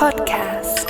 Podcast.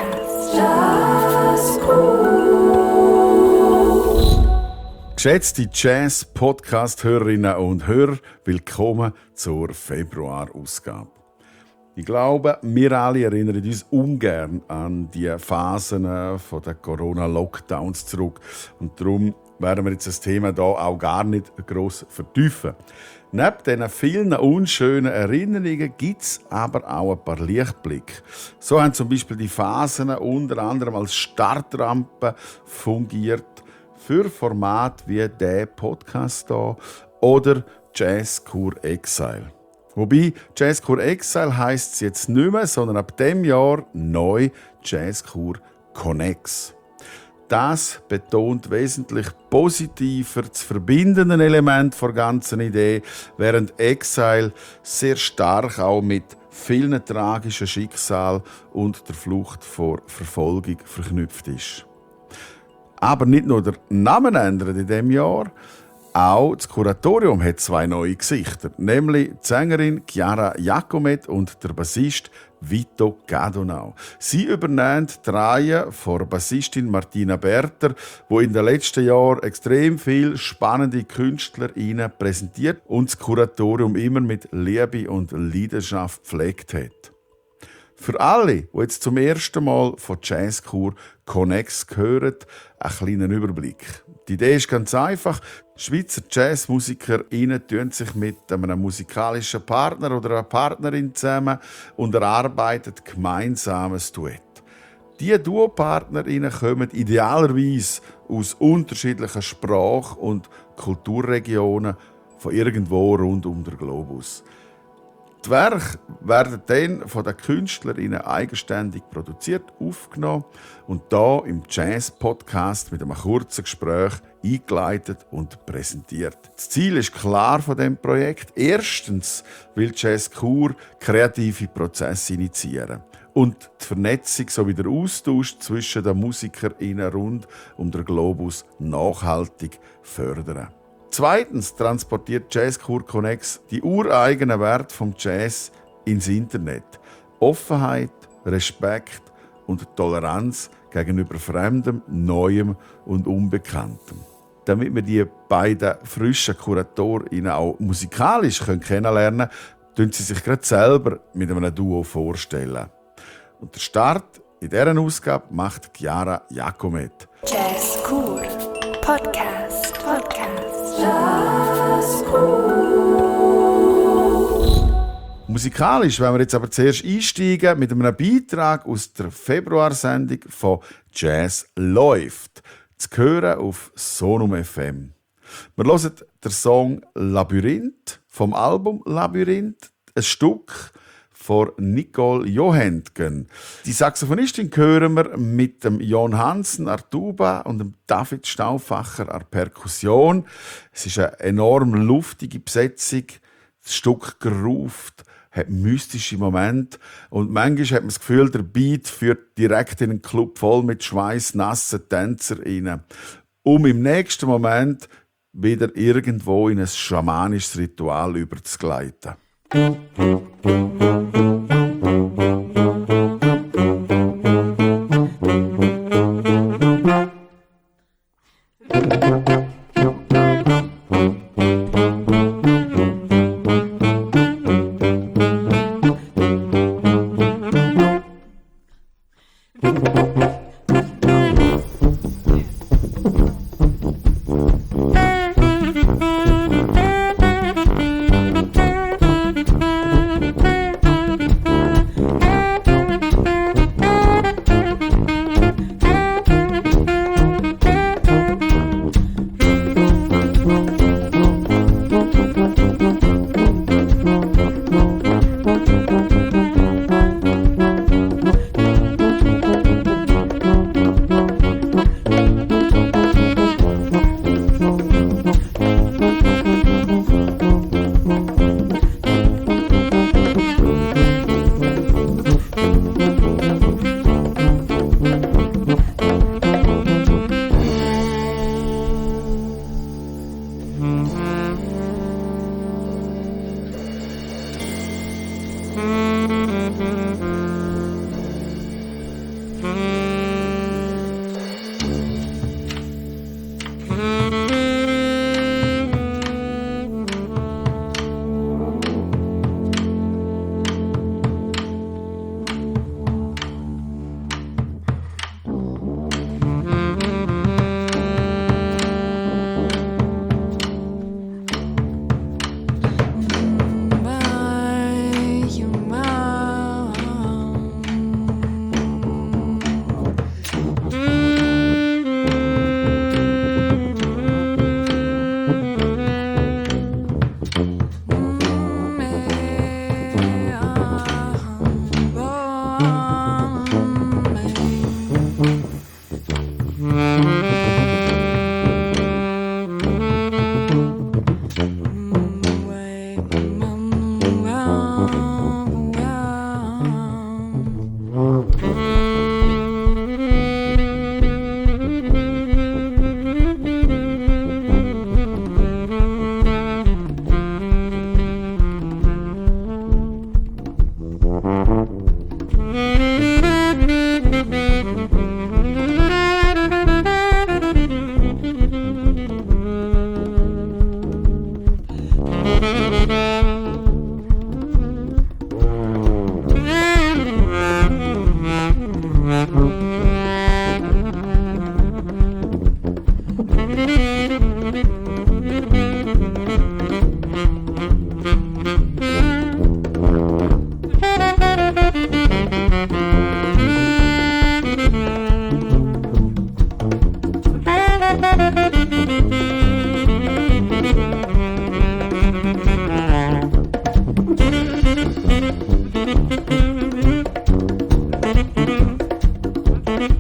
Geschätzte Jazz-Podcast-Hörerinnen und Hörer, willkommen zur Februar-Ausgabe. Ich glaube, wir alle erinnern uns ungern an die Phasen der Corona-Lockdowns zurück. Und darum werden wir jetzt das Thema hier auch gar nicht gross vertiefen. Neben diesen vielen unschönen Erinnerungen gibt es aber auch ein paar Lichtblicke. So haben zum Beispiel die Phasen unter anderem als Startrampe fungiert für Formate wie der Podcast hier oder Jazzkur Exile. Wobei Jazzkur Exile heisst es jetzt nicht mehr, sondern ab diesem Jahr neu Jazzkur Connex. Das betont wesentlich positiver das verbindende Element der ganzen Idee, während Exile sehr stark auch mit vielen tragischen Schicksalen und der Flucht vor Verfolgung verknüpft ist. Aber nicht nur der Name ändert in diesem Jahr, auch das Kuratorium hat zwei neue Gesichter, nämlich die Sängerin Chiara Jacomet und der Bassist Vito Gadonau. Sie übernehmen die Reihe von Bassistin Martina Berter, die in den letzten Jahren extrem viele spannende KünstlerInnen präsentiert und das Kuratorium immer mit Liebe und Leidenschaft gepflegt hat. Für alle, die jetzt zum ersten Mal von Jazzkur Connex hören, ein kleiner Überblick. Die Idee ist ganz einfach. Schweizer JazzmusikerInnen tun sich mit einem musikalischen Partner oder einer Partnerin zusammen und erarbeiten gemeinsames Duett. Diese Duopartnerinnen kommen idealerweise aus unterschiedlichen Sprach- und Kulturregionen von irgendwo rund um den Globus. Die Werke werden dann von den KünstlerInnen eigenständig produziert, aufgenommen und hier im Jazz-Podcast mit einem kurzen Gespräch eingeleitet und präsentiert. Das Ziel ist klar von diesem Projekt. Erstens will Jazzkur kreative Prozesse initiieren und die Vernetzung sowie der Austausch zwischen den MusikerInnen rund um den Globus nachhaltig fördern. Zweitens transportiert Jazzkur Connex die ureigenen Werte vom Jazz ins Internet. Offenheit, Respekt und Toleranz gegenüber Fremdem, Neuem und Unbekanntem. Damit wir die beiden frischen KuratorInnen auch musikalisch kennenlernen können, sie sich gerade selber mit einem Duo vorstellen. Und der Start in dieser Ausgabe macht Chiara Jacomet. Jazzkur Podcast. Musikalisch wollen wir jetzt aber zuerst einsteigen mit einem Beitrag aus der Februarsendung von Jazz läuft. Zu hören auf Sonum FM. Wir hören den Song Labyrinth vom Album Labyrinth, ein Stück von Nicole Johentgen. Die Saxophonistin hören wir mit dem Jon Hansen an Tuba und dem David Stauffacher an Perkussion. Es ist eine enorm luftige Besetzung. Das Stück groovt, hat mystische Momente und manchmal hat man das Gefühl, der Beat führt direkt in einen Club voll mit schweißnassen TänzerInnen, um im nächsten Moment wieder irgendwo in ein schamanisches Ritual überzugleiten.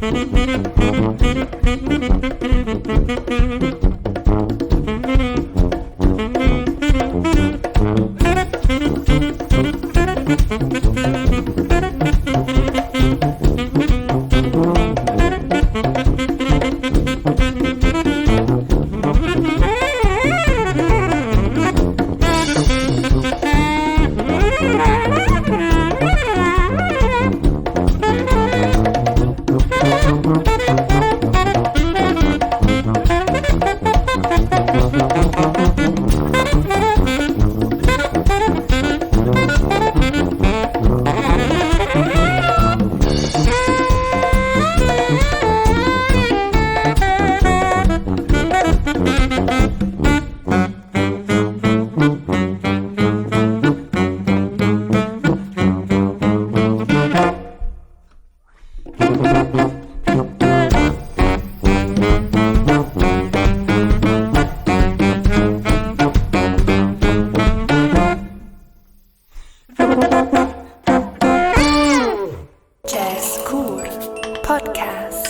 Jazzkur Podcast.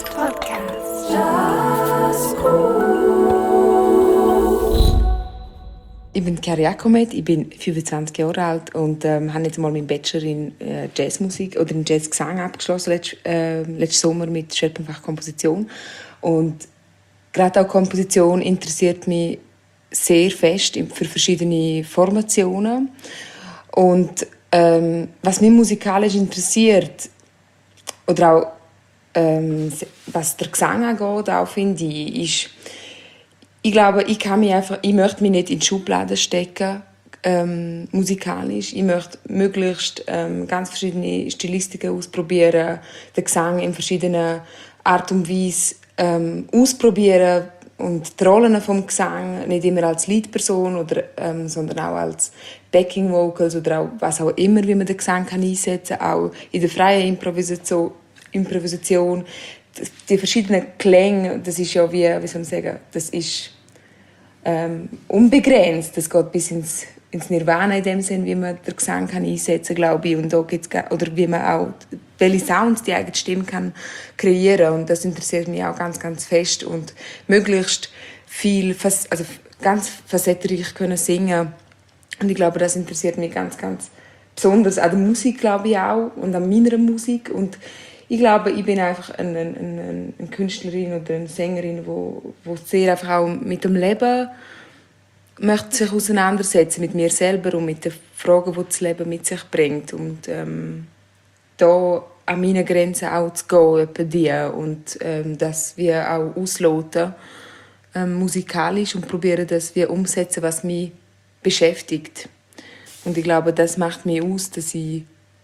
Ich bin Keri Akomet, ich bin 25 Jahre alt und habe jetzt mal meinen Bachelor in Jazzmusik oder in Jazzgesang abgeschlossen, letzten Sommer mit Schwerpunkt Komposition. Und gerade auch Komposition interessiert mich sehr fest für verschiedene Formationen. Und was mich musikalisch interessiert, oder auch was der Gesang angeht, auch finde ich, ich glaube, ich möchte mich nicht in Schubladen stecken, musikalisch. Ich möchte möglichst ganz verschiedene Stilistiken ausprobieren, den Gesang in verschiedenen Art und Weise ausprobieren und die Rollen vom Gesang nicht immer als Leadperson oder sondern auch als Backing Vocals oder auch was auch immer, wie man den Gesang kann einsetzen kann, auch in der freien Improvisation. Die verschiedenen Klänge, das ist ja wie soll man sagen, das ist unbegrenzt. Das geht bis ins Nirvana in dem Sinn, wie man den Gesang kann einsetzen, glaube ich. Und da gibt's oder wie man auch welche Sounds die eigene Stimme kann kreieren. Und das interessiert mich auch ganz, ganz fest. Und möglichst viel, also ganz facettenreich können singen. Und ich glaube, das interessiert mich ganz, ganz besonders an der Musik, glaube ich auch, und an meiner Musik. Und ich glaube, ich bin einfach eine Künstlerin oder eine Sängerin, die sehr einfach auch mit dem Leben möchte sich auseinandersetzen, mit mir selber und mit den Fragen, die das Leben mit sich bringt. Und da an meine Grenzen auch zu gehen, etwa die, und das wir auch ausloten, musikalisch, und probieren, dass wir umsetzen, was mich beschäftigt. Und ich glaube, das macht mich aus, dass ich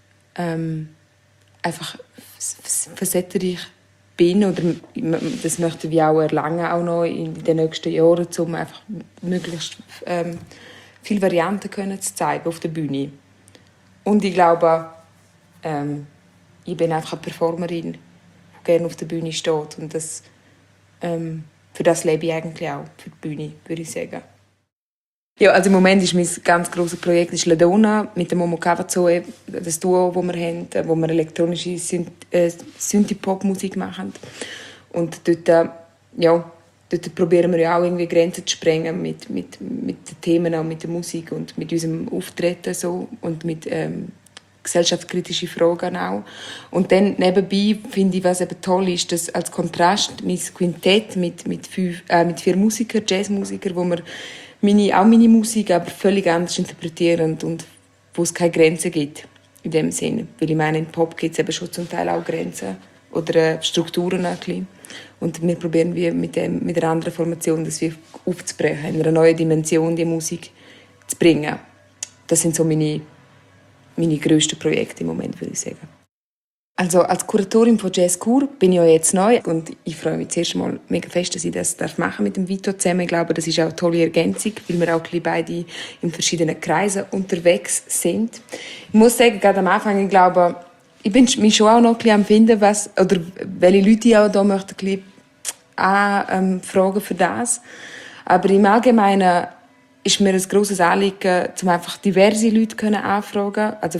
einfach facettenreich bin, oder das möchten wir auch erlangen, auch noch in den nächsten Jahren, um einfach möglichst viele Varianten können zu zeigen auf der Bühne. Und ich glaube, ich bin einfach eine Performerin, die gerne auf der Bühne steht, und das, für das lebe ich eigentlich auch, für die Bühne, würde ich sagen. Ja, also im Moment ist mein ganz grosses Projekt ist Ladonna mit dem Momo Cavazoe, das Duo, das wir haben, wo wir elektronische Synthie-Pop-Musik machen. Und dort probieren wir ja auch irgendwie Grenzen zu sprengen mit den Themen, auch mit der Musik und mit unserem Auftreten so, und mit gesellschaftskritischen Fragen auch. Und dann nebenbei finde ich, was eben toll ist, dass als Kontrast mein Quintett mit 4 Musikern, Jazzmusikern, wo wir meine Musik aber völlig anders interpretieren und wo es keine Grenzen gibt in dem Sinne. Weil ich meine, im Pop gibt es eben schon zum Teil auch Grenzen oder Strukturen ein bisschen. Und wir probieren mit einer anderen Formation das wir aufzubrechen, in einer neuen Dimension die Musik zu bringen. Das sind so meine grössten Projekte im Moment, würde ich sagen. Also als Kuratorin von Jazzkur bin ich ja jetzt neu und ich freue mich zuerst mal mega fest, dass ich das machen mit dem Vito zusammen. Ich glaube, das ist auch eine tolle Ergänzung, weil wir auch beide in verschiedenen Kreisen unterwegs sind. Ich muss sagen, gerade am Anfang, ich glaube, ich bin mich schon auch noch ein bisschen am finden, welche Leute ich auch da möchte fragen für das. Aber im Allgemeinen ist mir ein grosses Anliegen, um einfach diverse Leute anfragen, also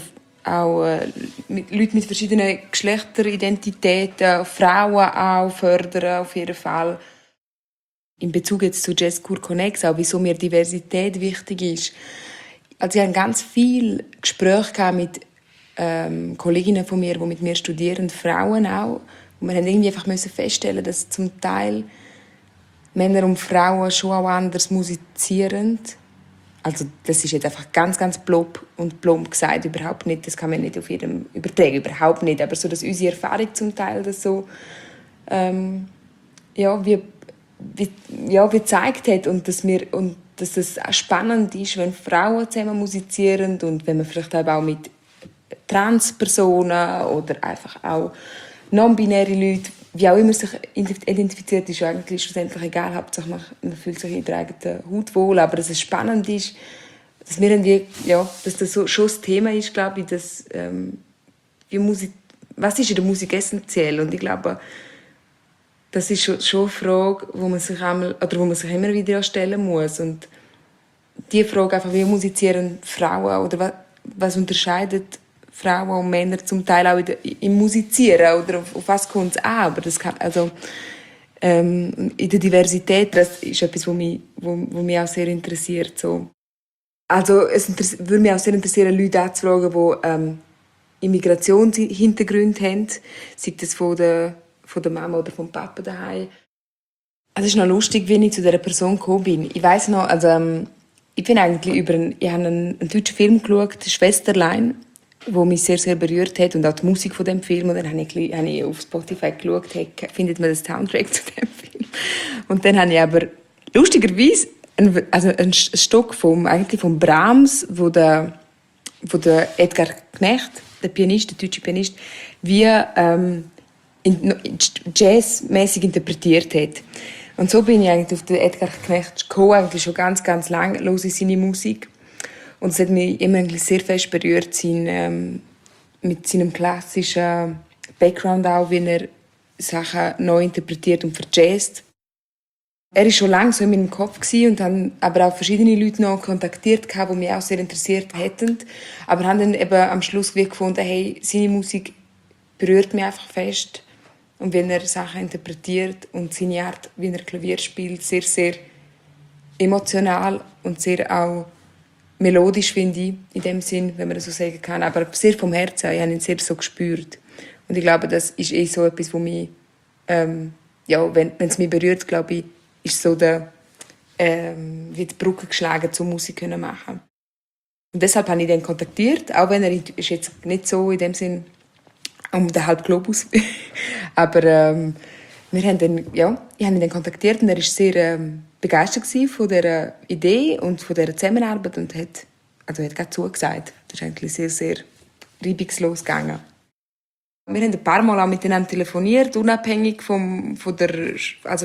auch Leute mit verschiedenen Geschlechteridentitäten, Frauen auch fördern, auf jeden Fall. In Bezug jetzt zu Jazzkur Connex, auch wieso mir Diversität wichtig ist. Also ich hatte ganz viele Gespräche mit Kolleginnen von mir, die mit mir studieren, Frauen auch. Und wir haben irgendwie einfach feststellen, dass zum Teil Männer und Frauen schon auch anders musizieren. Also das ist jetzt einfach ganz, ganz plump gesagt, überhaupt nicht. Das kann man nicht auf jedem übertragen, überhaupt nicht. Aber so, dass unsere Erfahrung zum Teil das so wie gezeigt hat und dass es spannend ist, wenn Frauen zusammen musizieren und wenn man vielleicht auch mit Transpersonen oder einfach auch non-binäre Leute, wie auch immer sich identifiziert, ist eigentlich schlussendlich egal. Hauptsache man fühlt sich in der eigenen Haut wohl. Aber dass es spannend ist, dass wir irgendwie, dass das so schon das Thema ist, glaube ich, dass was ist in der Musik essentiell? Und ich glaube, das ist schon eine Frage, wo man sich immer wieder stellen muss. Und die Frage einfach, wie musizieren Frauen oder was unterscheidet Frauen und Männer zum Teil auch im Musizieren oder auf was kommt es an? Aber das kann, also in der Diversität, das ist etwas, was mich auch sehr interessiert. So. Also es würde mich auch sehr interessieren, Leute anzufragen, die Immigrationshintergrund haben, sei das von der Mama oder vom Papa daheim. Also es ist noch lustig, wie ich zu dieser Person gekommen bin. Ich weiss noch, also ich bin eigentlich ich habe einen deutschen Film geschaut, «Schwesterlein», wo mich sehr, sehr berührt hat und auch die Musik von dem Film. Und dann habe ich auf Spotify geschaut, findet man das Soundtrack zu dem Film. Und dann habe ich aber lustigerweise ein Stück vom Brahms, wo der Edgar Knecht, der deutsche Pianist, wie jazzmäßig interpretiert hat. Und so bin ich eigentlich auf den Edgar Knecht gekommen, eigentlich schon ganz, ganz lange höre ich seine Musik. Und es hat mich immer eigentlich sehr fest berührt, mit seinem klassischen Background auch, wie er Sachen neu interpretiert und verjazzt. Er war schon lange so in meinem Kopf und habe aber auch verschiedene Leute noch kontaktiert, die mich auch sehr interessiert hätten. Aber haben dann eben am Schluss gefunden, hey, seine Musik berührt mich einfach fest. Und wenn er Sachen interpretiert und seine Art, wie er Klavier spielt, sehr, sehr emotional und sehr auch melodisch, finde ich, in dem Sinn, wenn man das so sagen kann. Aber sehr vom Herzen, ich habe ihn sehr so gespürt. Und ich glaube, das ist so etwas, wo mich, wenn es mich berührt, glaube ich, ist so wie die Brücke geschlagen, zur Musik zu machen. Und deshalb habe ich ihn kontaktiert, auch wenn er ist jetzt nicht so in dem Sinn um den halben Globus. Aber ich habe ihn dann kontaktiert und er war sehr begeistert von dieser Idee und von dieser Zusammenarbeit und hat gerade zugesagt. Das ist eigentlich sehr, sehr reibungslos gegangen. Wir haben ein paar Mal auch miteinander telefoniert, unabhängig von der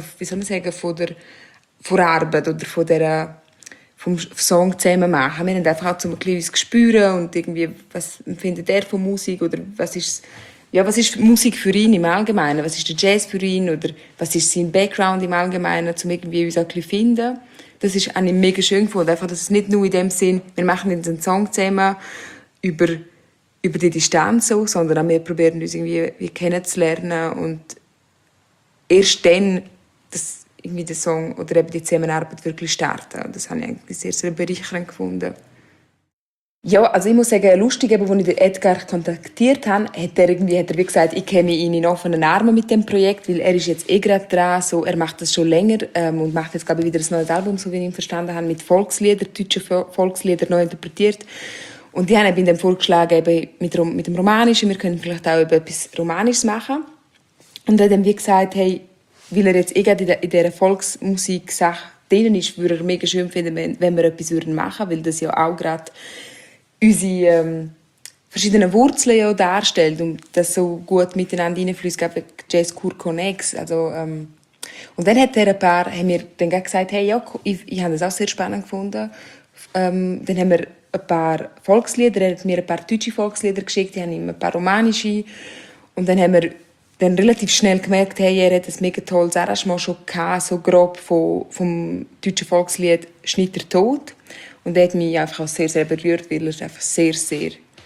Arbeit oder vom Song zusammen machen. Wir haben einfach auch so ein bisschen uns spüren und irgendwie, was empfindet er von Musik oder was ist Musik für ihn im Allgemeinen, was ist der Jazz für ihn oder was ist sein Background im Allgemeinen, um irgendwie uns auch ein bisschen zu finden. Das ist eigentlich mega schön gefunden, einfach, dass es nicht nur in dem Sinn, wir machen jetzt einen Song zusammen über die Distanz so, sondern auch wir probieren uns irgendwie kennenzulernen und erst dann irgendwie den Song oder eben die Zusammenarbeit wirklich starten. Und das habe ich eigentlich sehr, sehr bereichernd gefunden. Ja, also ich muss sagen, lustig, als ich den Edgar kontaktiert habe, hat er wie gesagt, ich käme ihn in offenen Armen mit dem Projekt, weil er ist jetzt gerade dran, so, er macht das schon länger und macht jetzt, glaube ich, wieder ein neues Album, so wie ich ihn verstanden habe, mit Volksliedern, deutschen Volksliedern neu interpretiert. Und ich habe ihm dann vorgeschlagen, eben mit dem Romanischen, wir können vielleicht auch etwas Romanisches machen. Und er hat dann wie gesagt, hey, weil er jetzt gerade in dieser Volksmusik-Sache drin ist, würde er mega schön finden, wenn wir etwas machen würden, weil das ja auch gerade unsere verschiedenen Wurzeln ja darstellt und das so gut miteinander hineinfließt, glaube ich, Jazzkur Connex. Also, und dann haben wir dann gesagt, hey, ja, ich habe das auch sehr spannend gefunden. Dann haben wir ein paar Volkslieder, er hat mir ein paar deutsche Volkslieder geschickt, ich habe ihm ein paar romanische. Und dann haben wir dann relativ schnell gemerkt, hey, er hat ein mega tolles Arrangement schon gehabt, so grob vom deutschen Volkslied «Schnitter tot». Und er hat mich einfach auch sehr, sehr berührt, weil er einfach sehr, sehr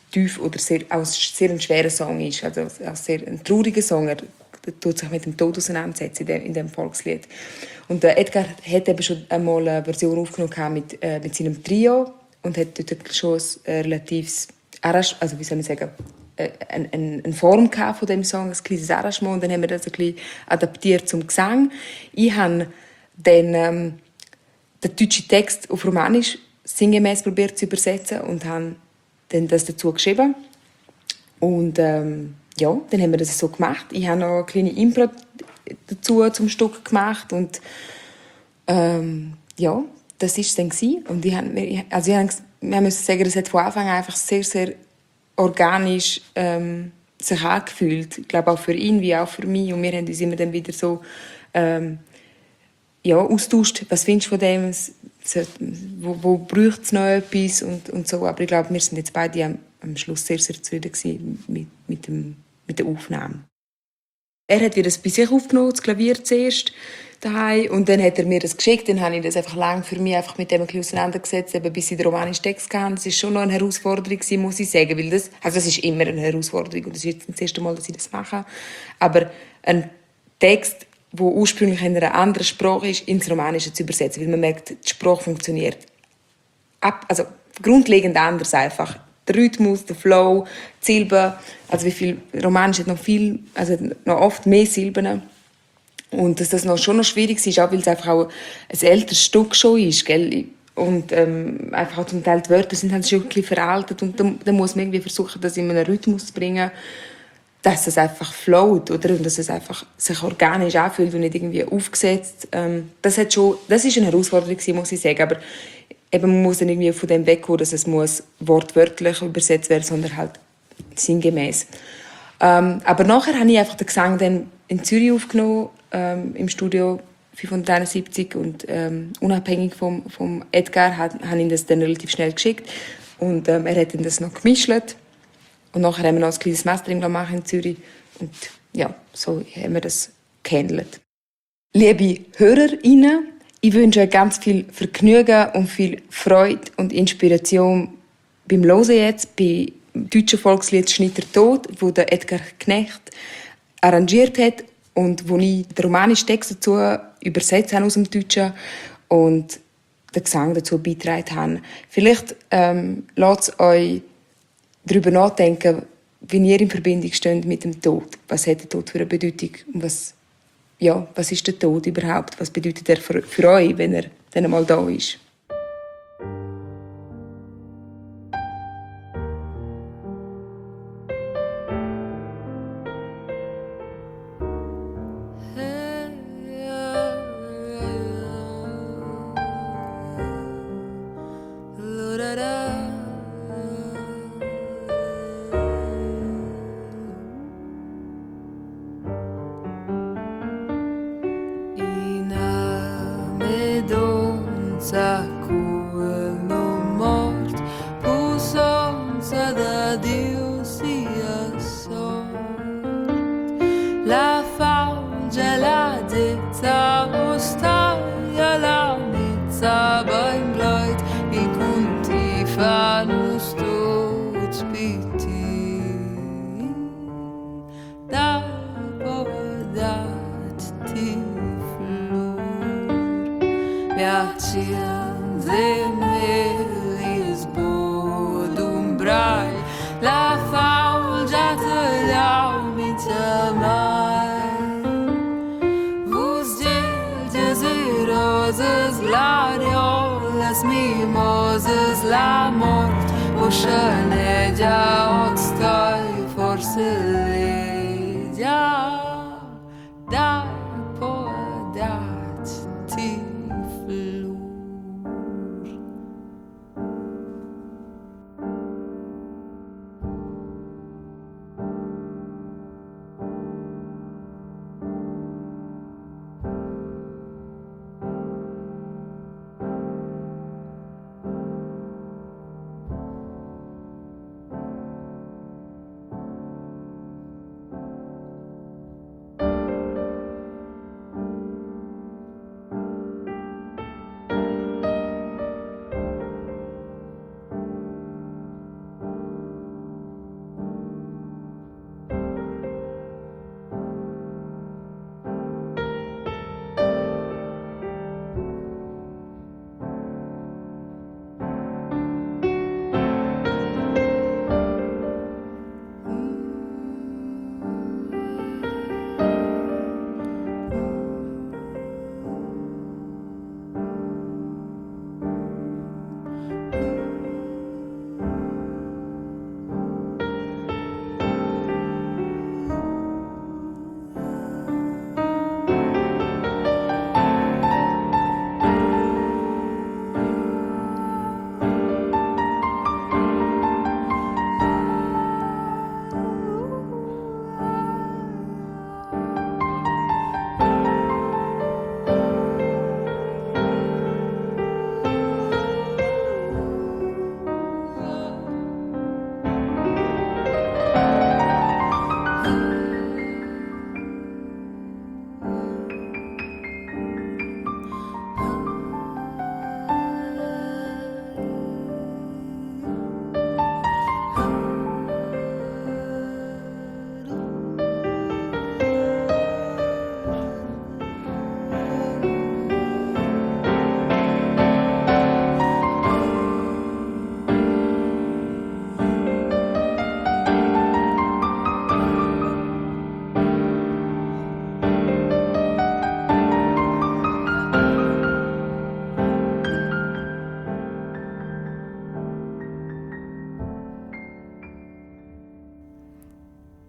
tief oder auch sehr ein schwerer Song ist, also auch sehr ein trauriger Song. Er tut sich mit dem Tod auseinandersetzen in dem Volkslied. Und Edgar hat eben schon einmal eine Version aufgenommen mit seinem Trio und hat dort schon ein relatives also wie soll ich sagen, eine Form von dem Song, ein kleines Arrangement, und dann haben wir das ein bisschen adaptiert zum Gesang. Ich habe den deutschen Text auf Romanisch sinngemäß probiert zu übersetzen und habe dann das dazu geschrieben. Und dann haben wir das so gemacht. Ich habe noch eine kleine Impro dazu zum Stück gemacht und das war es dann gewesen. Und wir müssen sagen, das hat von Anfang an einfach sehr, sehr organisch sich angefühlt. Ich glaube auch für ihn wie auch für mich. Und wir haben uns immer dann wieder so austauscht. Was findest du von dem? Wo braucht es noch etwas? Und so. Aber ich glaube, wir sind jetzt beide am Schluss sehr, sehr zufrieden gewesen mit der Aufnahme. Er hat wieder das bei sich aufgenommen, das Klavier zuerst daheim, und dann hat er mir das geschickt. Dann habe ich das einfach lang für mich einfach mit dem ein bisschen auseinandergesetzt, eben bis ich den romanischen Text hatte. Das war schon noch eine Herausforderung, muss ich sagen, weil das ist immer eine Herausforderung und das ist jetzt nicht das erste Mal, dass ich das mache. Aber ein Text, der ursprünglich in einer anderen Sprache ist, ins Romanische zu übersetzen, weil man merkt, die Sprache funktioniert also grundlegend anders einfach. Der Rhythmus, der Flow, die Silben, also wie viel Romanisch hat noch oft mehr Silben. Und dass das schon noch schwierig ist, auch weil es einfach auch ein älteres Stück schon ist, gell? Und einfach auch zum Teil die Wörter sind halt schon ein bisschen veraltet und dann muss man irgendwie versuchen, das in einen Rhythmus zu bringen, dass es einfach float, oder? Und dass es einfach sich organisch anfühlt und nicht irgendwie aufgesetzt. Das ist eine Herausforderung, muss ich sagen, aber eben, man muss dann irgendwie von dem wegkommen, dass es muss wortwörtlich übersetzt werden, sondern halt sinngemäß. Aber nachher habe ich einfach den Gesang dann in Zürich aufgenommen, im Studio 571, und unabhängig vom Edgar habe ich ihm das dann relativ schnell geschickt und er hat dann das noch gemischt und nachher haben wir noch ein kleines Mastering gemacht in Zürich und ja, so haben wir das gehandelt. Liebe HörerInnen, ich wünsche euch ganz viel Vergnügen und viel Freude und Inspiration beim Hören jetzt bei deutschen Volkslied «Schnitter Tod», wo der Edgar Knecht arrangiert hat und wo ich den romanischen Text dazu übersetzt habe aus dem Deutschen und den Gesang dazu beigetragen habe. Vielleicht lasst es euch darüber nachdenken, wie ihr in Verbindung steht mit dem Tod. Was hat der Tod für eine Bedeutung? Und was ist der Tod überhaupt? Was bedeutet er für euch, wenn er dann einmal da ist?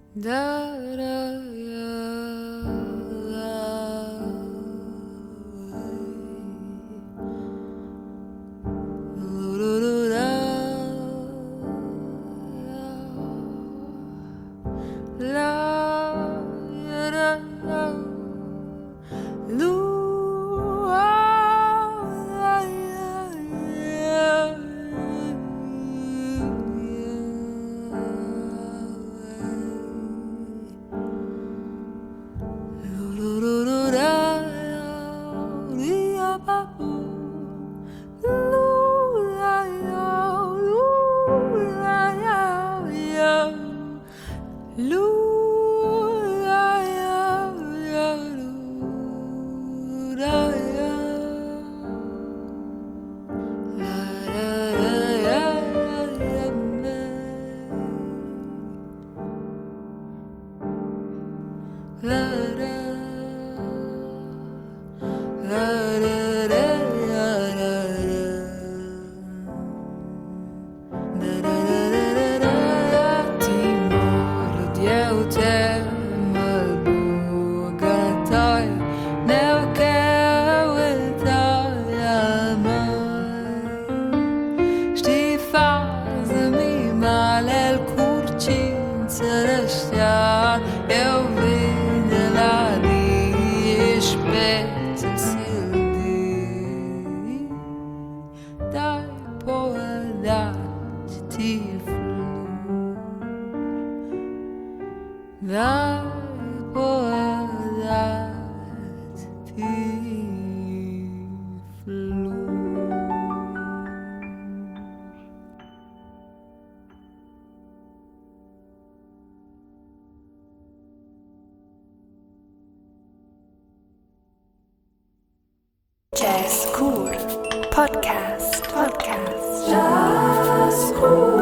Jazzcore Podcast. Jazzcore.